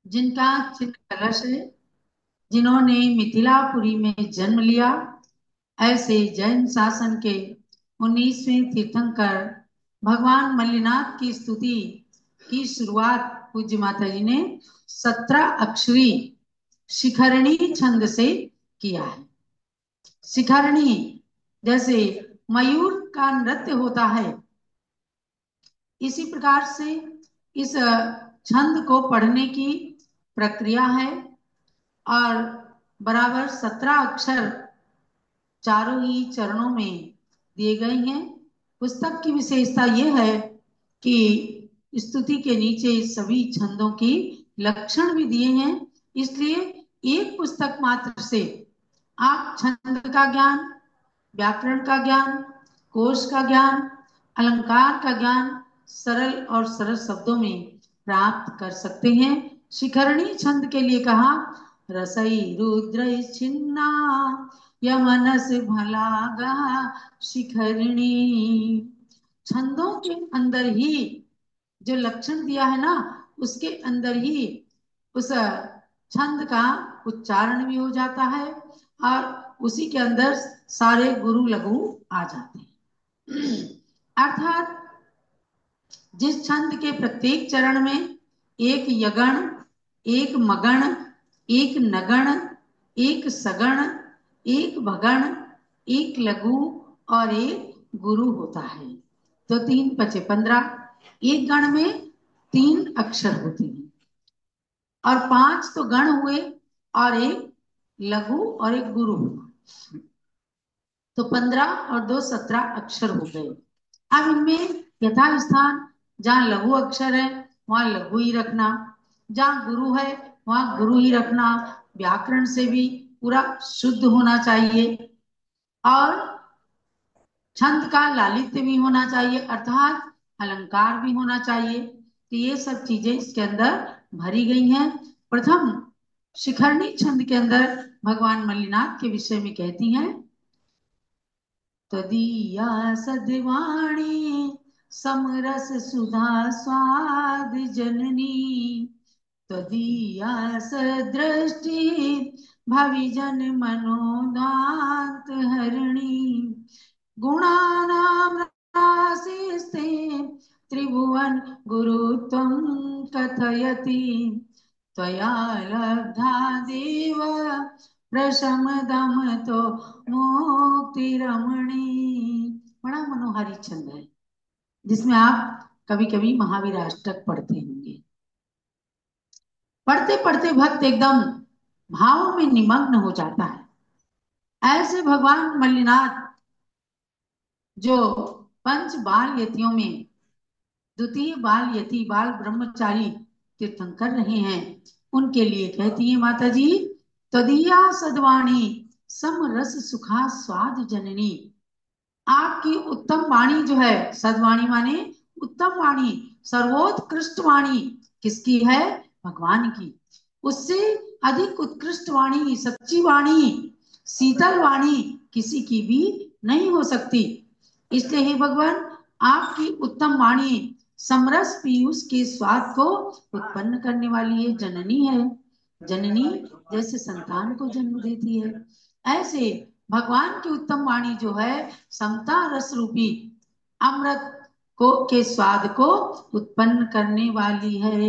जिनका चिन्ह कलश है, जिन्होंने मिथिलापुरी में जन्म लिया, ऐसे जैन शासन के 19वें तीर्थंकर भगवान मल्लिनाथ की स्तुति की शुरुआत पूज्य माता जी ने 17 अक्षरी शिखरणी छंद से किया है। शिखरणी जैसे मयूर का नृत्य होता है, इसी प्रकार से इस छंद को पढ़ने की प्रक्रिया है। और बराबर 17 अक्षर चारों ही चरणों में दिए गए हैं। पुस्तक की विशेषता यह है कि स्तुति के नीचे सभी छंदों की लक्षण भी दिए हैं, इसलिए एक पुस्तक मात्र से आप छंद का ज्ञान, व्याकरण का ज्ञान, कोश का ज्ञान, अलंकार का ज्ञान सरल और सरल शब्दों में प्राप्त कर सकते हैं। शिखरणी छंद के लिए कहा, रसई रुद्र छिन्ना यमनस भलागा शिखरणी। छंदों के अंदर ही जो लक्षण दिया है ना, उसके अंदर ही उस छंद का उच्चारण भी हो जाता है और उसी के अंदर सारे गुरु लघु आ जाते हैं। अर्थात जिस छंद के प्रत्येक चरण में एक यगण, एक मगण, एक नगण, एक सगण, एक भगण, एक लघु और एक गुरु होता है, तो 3 × 5 = 15। एक गण में 3 अक्षर होते हैं और 5 तो गण हुए और एक लघु और एक गुरु हुआ, तो 15 और 2 17 अक्षर हो गए। अब इनमें यथास्थान जहाँ लघु अक्षर है वहां लघु ही रखना, जहाँ गुरु है वहां गुरु ही रखना। व्याकरण से भी पूरा शुद्ध होना चाहिए और छंद का लालित्य भी होना चाहिए, अर्थात अलंकार भी होना चाहिए। तो ये सब चीजें इसके अंदर भरी गई हैं। प्रथम शिखरणी छंद के अंदर भगवान मल्लिनाथ के विषय में कहती हैं, तदीया सद्वाणी समरस सुधा स्वाद जननी, तदीया सदृष्टि भविजन मनोदात हरिणी, गुणानां राशिस्ते त्रिभुवन गुरुत्वं कथयति, त्वया लब्धा देव प्रशमदम तो मुक्ति रमणी। बड़ा मनोहारी छंद है जिसमें आप कभी कभी महावीर अष्टक पढ़ते होंगे। पढ़ते पढ़ते भक्त एकदम भाव में निमग्न हो जाता है। ऐसे भगवान मल्लिनाथ जो पंच बाल यतियों में द्वितीय बाल यति बाल ब्रह्मचारी तीर्थंकर रहे हैं, उनके लिए कहती है माता जी, तदीया सदवाणी सम रस सुखा स्वाद जननी। आपकी उत्तम वाणी जो है, सदवाणी माने उत्तम वाणी, सर्वोत्कृष्ट वाणी किसकी है? भगवान की। उससे अधिक उत्कृष्ट वाणी, सच्ची वाणी, शीतल वाणी किसी की भी नहीं हो सकती। इसलिए हे भगवान, आपकी उत्तम वाणी समरस पीयूष के स्वाद को उत्पन्न करने वाली है, जननी है। जननी जैसे संतान को जन्म देती है, ऐसे भगवान की उत्तम वाणी जो है समता रस रूपी अमृत को के स्वाद को उत्पन्न करने वाली है।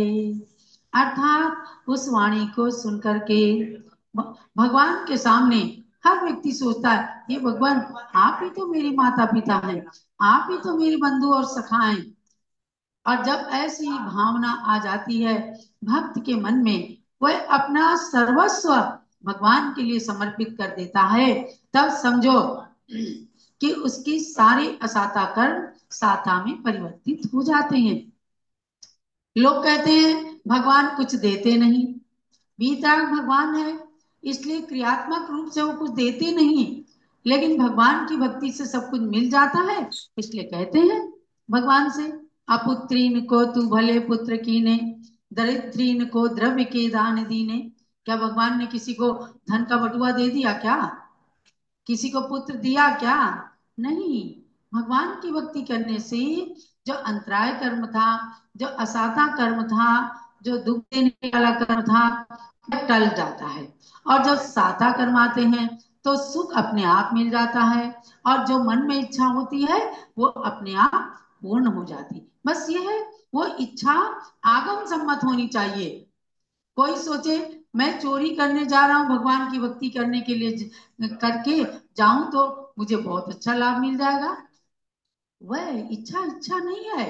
अर्थात उस वाणी को सुनकर के भगवान के सामने हर व्यक्ति सोचता है, ये भगवान आप ही तो मेरे माता पिता हैं, आप ही तो मेरे बंधु और सखा हैं। और जब ऐसी भावना आ जाती है भक्त के मन में, वह अपना सर्वस्व भगवान के लिए समर्पित कर देता है, तब समझो कि उसकी सारे असाता कर्म साता में परिवर्तित हो जाते हैं। लोग कहते हैं भगवान कुछ देते नहीं, भीतर भगवान है इसलिए क्रियात्मक रूप से वो कुछ देते नहीं, लेकिन भगवान की भक्ति से सब कुछ मिल जाता है, इसलिए कहते हैं भगवान से, अपुत्रीन को तू भले पुत्र कीने, दरिद्रीन को द्रव्य के दान दीने। क्या भगवान ने किसी को धन का बटुआ दे दिया क्या? किसी को पुत्र दिया क्या? नहीं। भगवान की भक्ति करने से जो अंतराय कर्म था, जो असाता कर्म था, जो दुख देने वाला कर्म था वह टल जाता है, और जो साता कर्म आते हैं तो सुख अपने आप मिल जाता है, और जो मन में इच्छा होती है वो अपने आप पूर्ण हो जाती। बस ये है, वो इच्छा आगम सम्मत होनी चाहिए। कोई सोचे मैं चोरी करने जा रहा हूं भगवान की भक्ति करने के लिए, करके जाऊं तो मुझे बहुत अच्छा लाभ मिल जाएगा, वह इच्छा इच्छा नहीं है।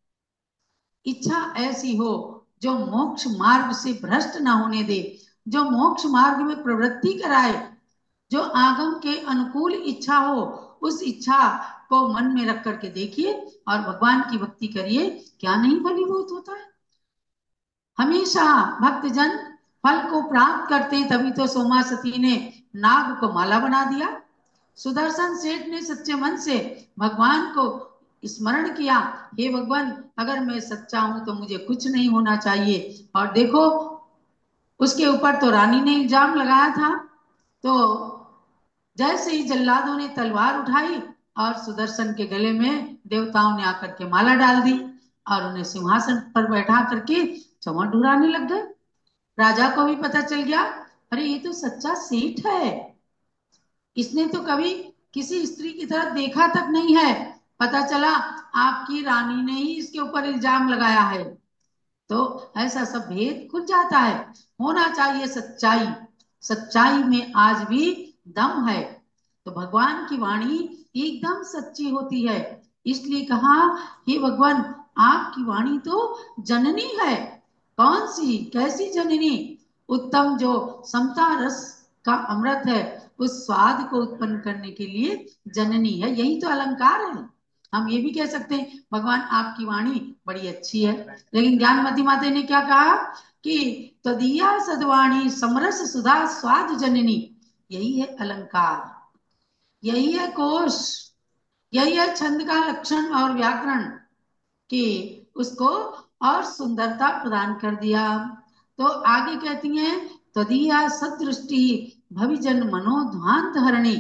इच्छा ऐसी हो जो मोक्ष मार्ग से भ्रष्ट ना होने दे, जो मोक्ष मार्ग में प्रवृत्ति कराए, जो आगम के अनुकूल इच्छा हो, उस इच्छा को मन में रख करके देखिए और भगवान की भक्ति करिए, क्या नहीं फलीभूत होता है। हमेशा भक्तजन फल को प्राप्त करते, तभी तो सोमा सती ने नाग को माला बना दिया। सुदर्शन सेठ ने सच्चे मन से भगवान को स्मरण किया, हे भगवान अगर मैं सच्चा हूं तो मुझे कुछ नहीं होना चाहिए, और देखो उसके ऊपर तो रानी ने इल्जाम लगाया था, तो जैसे ही जल्लादों ने तलवार उठाई और सुदर्शन के गले में देवताओं ने आकर के माला डाल दी और उन्हें सिंहासन पर बैठा करके चमन डुराने लग गए। राजा को भी पता चल गया, अरे ये तो सच्चा सेठ है, इसने तो कभी किसी स्त्री की तरफ देखा तक नहीं है, पता चला आपकी रानी ने ही इसके ऊपर इल्जाम लगाया है। तो ऐसा सब भेद खुल जाता है। होना चाहिए सच्चाई, सच्चाई में आज भी दम है। तो भगवान की वाणी एकदम सच्ची होती है, इसलिए कहा हे भगवान आपकी वाणी तो जननी है। कौन सी कैसी जननी? उत्तम जो समता रस का अमृत है, उस स्वाद को उत्पन्न करने के लिए जननी है, यही तो अलंकार है। हम ये भी कह सकते हैं भगवान आपकी वाणी बड़ी अच्छी है, लेकिन ज्ञानमती माता ने क्या कहा कि तदिया सदवाणी समरस सुधा स्वाद जननी, यही है अलंकार, यही है कोश, यही है छंद का लक्षण और व्याकरण, कि उसको और सुंदरता प्रदान कर दिया। तो आगे कहती हैं तदिया सदृष्टि भविजन मनोध्वांत हरणी,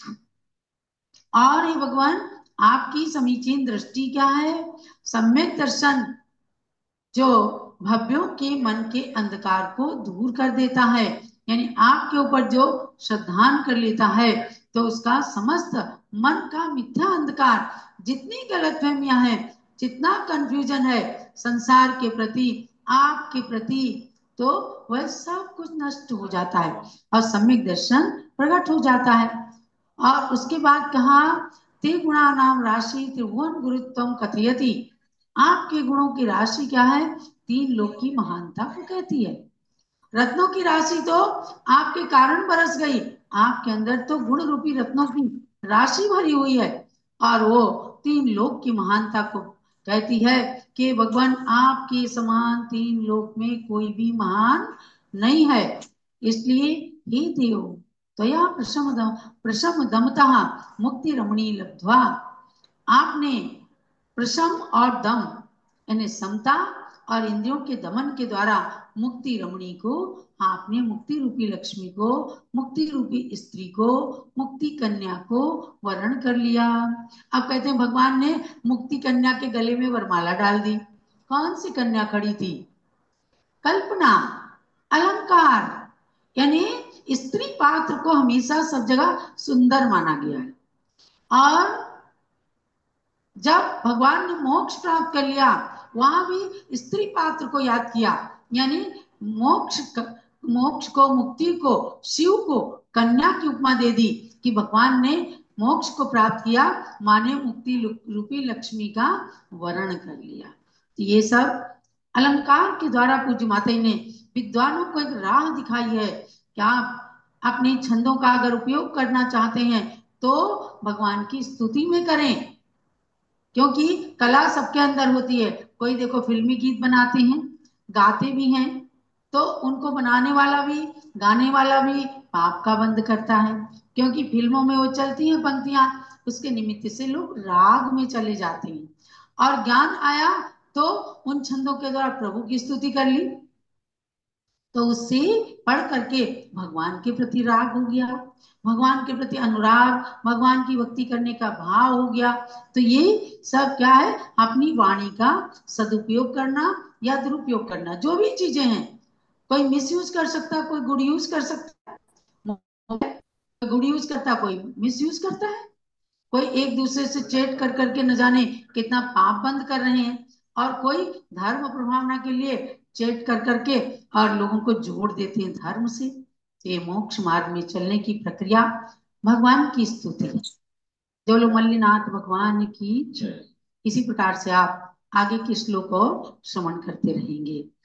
और ये भगवान आपकी समीचीन दृष्टि क्या है, सम्यक दर्शन जो भव्यों के मन के अंधकार को दूर कर देता है, यानी आपके ऊपर जो श्रद्धान कर लेता है तो उसका समस्त मन का मिथ्या अंधकार, जितनी गलतफहमियां हैं, जितना कंफ्यूजन है संसार के प्रति, आपके प्रति, तो वह सब कुछ नष्ट हो जाता है और सम्यक दर्शन प्रकट हो जाता है। और उसके बाद कहा ते गुणा नाम राशि त्रिभुवन गुरुत्वम कथयति, आपके गुणों की राशि क्या है, तीन लोक की महानता को कहती है। रत्नों की राशि तो आपके कारण बरस गई, आपके अंदर तो गुण रूपी रत्नों की राशि भरी हुई है, और वो तीन लोक की महानता को कहती है कि भगवान आपके समान तीन लोक में कोई भी महान नहीं है। इसलिए हे देव त्वया प्रशम दमता मुक्ति रमणी लब्ध्वा, आपने प्रशम और दम यानी समता और इंद्रियों के दमन के द्वारा मुक्ति रमणी को, आपने मुक्ति रूपी लक्ष्मी को, मुक्ति रूपी स्त्री को, मुक्ति कन्या को वर्ण कर लिया। अब कहते हैं भगवान ने मुक्ति कन्या के गले में वरमाला डाल दी। कौन सी कन्या खड़ी थी? कल्पना, अलंकार, यानी स्त्री पात्र को हमेशा सब जगह सुंदर माना गया है, और जब भगवान ने मोक्ष प्राप्त कर लिया वहां भी स्त्री पात्र को याद किया, यानी मोक्ष मोक्ष को, मुक्ति को, शिव को कन्या की उपमा दे दी कि भगवान ने मोक्ष को प्राप्त किया, माने मुक्ति रूपी लक्ष्मी का वर्ण कर लिया। तो ये सब अलंकार के द्वारा पूज्य माता ने विद्वानों को एक राह दिखाई है कि आप अपने छंदों का अगर उपयोग करना चाहते हैं तो भगवान की स्तुति में करें, क्योंकि कला सबके अंदर होती है। कोई देखो फिल्मी गीत बनाते हैं, गाते भी हैं, तो उनको बनाने वाला भी गाने वाला भी पाप का बंद करता है, क्योंकि फिल्मों में वो चलती हैं पंक्तियां, उसके निमित्त से लोग राग में चले जाते हैं, और ज्ञान आया तो उन छंदों के द्वारा प्रभु की स्तुति कर ली, तो उससे पढ़ करके भगवान के प्रति राग हो गया, भगवान के प्रति अनुराग, भगवान की भक्ति करने का भाव हो गया। तो ये सब क्या है, अपनी वाणी का सदुपयोग करना, या दुरुपयोग करना, जो भी चीजें हैं, कोई मिसयूज कर सकता है, कोई गुड यूज कर सकता है, गुड यूज करता है, कोई मिस यूज करता है, कोई एक दूसरे से चैट कर करके न जाने कितना पाप बंद कर रहे हैं, और कोई धर्म प्रभावना के लिए चैट कर करके और लोगों को जोड़ देते हैं धर्म से। तो ये मोक्ष मार्ग में चलने की प्रक्रिया भगवान की स्तुति है। जो लोग मल्लीनाथ भगवान की जय। इसी प्रकार से आप आगे के श्लोक को श्रवण करते रहेंगे।